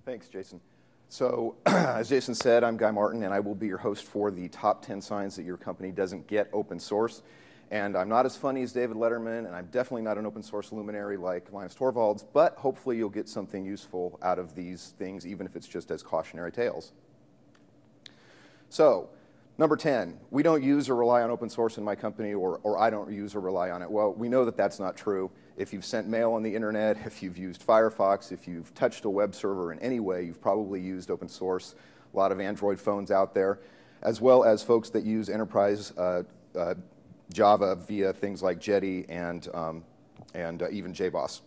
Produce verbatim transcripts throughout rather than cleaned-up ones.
Thanks, Jason. So, as Jason said, I'm Guy Martin, and I will be your host for the top ten signs that your company doesn't get open source. And I'm not as funny as David Letterman, and I'm definitely not an open source luminary like Linus Torvalds, but hopefully you'll get something useful out of these things, even if it's just as cautionary tales. So, number ten, we don't use or rely on open source in my company, or, or I don't use or rely on it. Well, we know that that's not true. If you've sent mail on the internet, if you've used Firefox, if you've touched a web server in any way, you've probably used open source. A lot of Android phones out there, as well as folks that use enterprise uh, uh, Java via things like Jetty and, um, and uh, even J BOSS.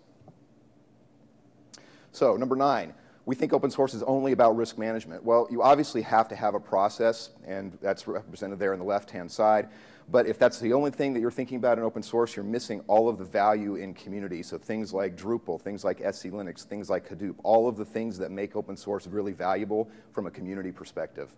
So, number nine. We think open source is only about risk management. Well, you obviously have to have a process, and that's represented there on the left-hand side. But if that's the only thing that you're thinking about in open source, you're missing all of the value in community. So things like Drupal, things like S C Linux, things like Hadoop, all of the things that make open source really valuable from a community perspective.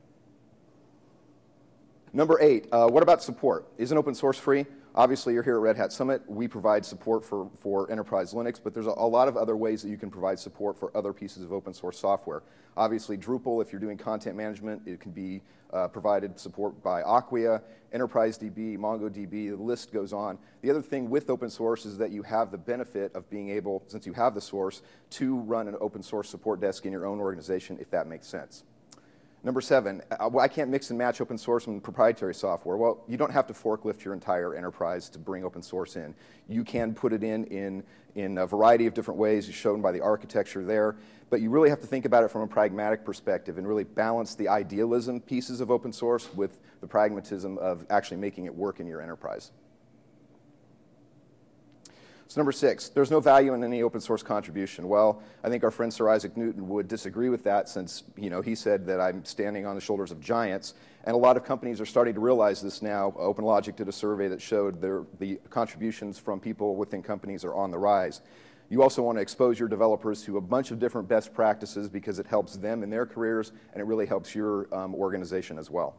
Number eight, uh, what about support? Isn't open source free? Obviously, you're here at Red Hat Summit. We provide support for, for enterprise Linux, but there's a, a lot of other ways that you can provide support for other pieces of open source software. Obviously, Drupal, if you're doing content management, it can be uh, provided support by Acquia, Enterprise D B, MongoDB, the list goes on. The other thing with open source is that you have the benefit of being able, since you have the source, to run an open source support desk in your own organization, if that makes sense. Number seven, I can't mix and match open source and proprietary software. Well, you don't have to forklift your entire enterprise to bring open source in. You can put it in in, in a variety of different ways, as shown by the architecture there, but you really have to think about it from a pragmatic perspective and really balance the idealism pieces of open source with the pragmatism of actually making it work in your enterprise. So number six, there's no value in any open source contribution. Well, I think our friend Sir Isaac Newton would disagree with that, since you know, he said that I'm standing on the shoulders of giants, and a lot of companies are starting to realize this now. OpenLogic did a survey that showed their, the contributions from people within companies are on the rise. You also want to expose your developers to a bunch of different best practices because it helps them in their careers, and it really helps your um, organization as well.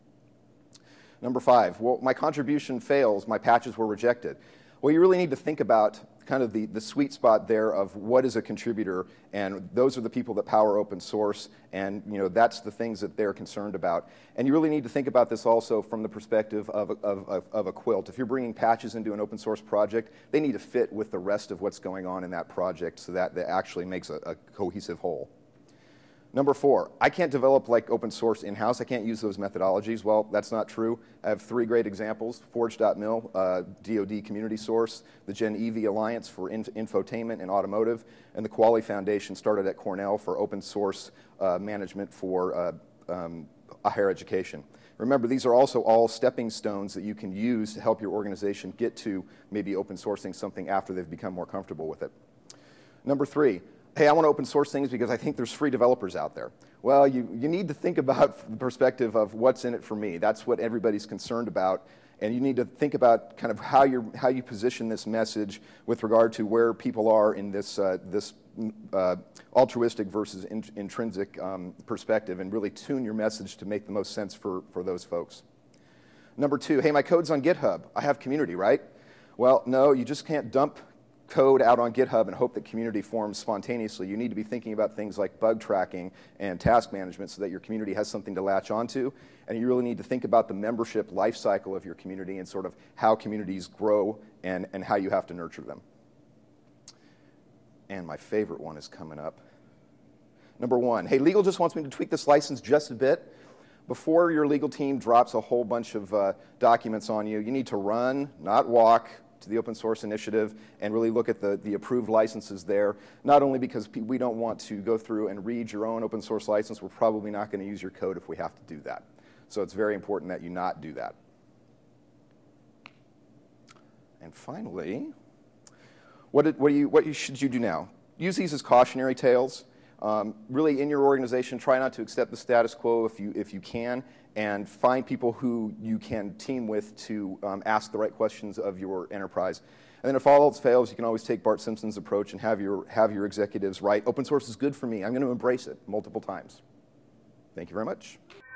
Number five, well, my contribution fails, my patches were rejected. Well, you really need to think about kind of the, the sweet spot there of what is a contributor, and those are the people that power open source, and you know, that's the things that they're concerned about. And you really need to think about this also from the perspective of, of, of, of a quilt. If you're bringing patches into an open source project, they need to fit with the rest of what's going on in that project so that that actually makes a, a cohesive whole. Number four, I can't develop like open source in-house. I can't use those methodologies. Well, that's not true. I have three great examples: Forge dot mil, uh, D O D community source, the Gen E V Alliance for in infotainment and automotive, and the Quali Foundation started at Cornell for open source uh, management for uh, um, higher education. Remember, these are also all stepping stones that you can use to help your organization get to maybe open sourcing something after they've become more comfortable with it. Number three, hey, I want to open source things because I think there's free developers out there. Well, you, you need to think about the perspective of what's in it for me. That's what everybody's concerned about. And you need to think about kind of how, you're, how you position this message with regard to where people are in this, uh, this uh, altruistic versus in, intrinsic um, perspective, and really tune your message to make the most sense for, for those folks. Number two, hey, my code's on GitHub. I have community, right? Well, no, you just can't dump code out on GitHub and hope that community forms spontaneously. You need to be thinking about things like bug tracking and task management so that your community has something to latch onto. And you really need to think about the membership life cycle of your community and sort of how communities grow and, and how you have to nurture them. And my favorite one is coming up. Number one, hey, legal just wants me to tweak this license just a bit. Before your legal team drops a whole bunch of uh, documents on you, you need to run, not walk, to the open source initiative and really look at the, the approved licenses there, not only because we don't want to go through and read your own open source license, we're probably not going to use your code if we have to do that. So it's very important that you not do that. And finally, what, did, what, do you, what you, should you do now? Use these as cautionary tales. Um, really, in your organization, try not to accept the status quo if you, if you can, and find people who you can team with to um, ask the right questions of your enterprise. And then if all else fails, you can always take Bart Simpson's approach and have your, have your executives write, open source is good for me. I'm going to embrace it multiple times. Thank you very much.